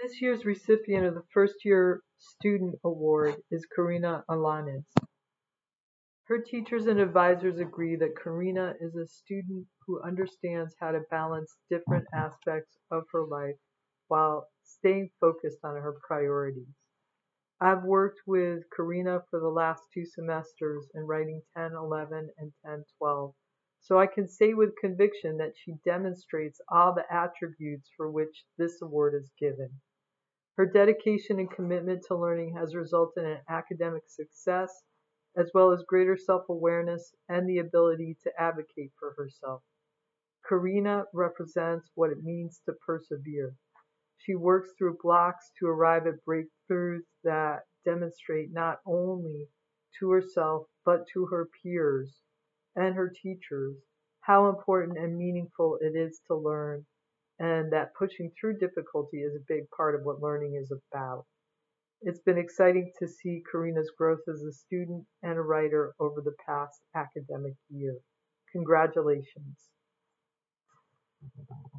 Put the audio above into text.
This year's recipient of the First Year Student Award is Karina Alanes. Her teachers and advisors agree that Karina is a student who understands how to balance different aspects of her life while staying focused on her priorities. I've worked with Karina for the last two semesters in writing 10, 11, and 10, 12, so I can say with conviction that she demonstrates all the attributes for which this award is given. Her dedication and commitment to learning has resulted in academic success, as well as greater self-awareness and the ability to advocate for herself. Karina represents what it means to persevere. She works through blocks to arrive at breakthroughs that demonstrate not only to herself but to her peers and her teachers how important and meaningful it is to learn, and that pushing through difficulty is a big part of what learning is about. It's been exciting to see Karina's growth as a student and a writer over the past academic year. Congratulations.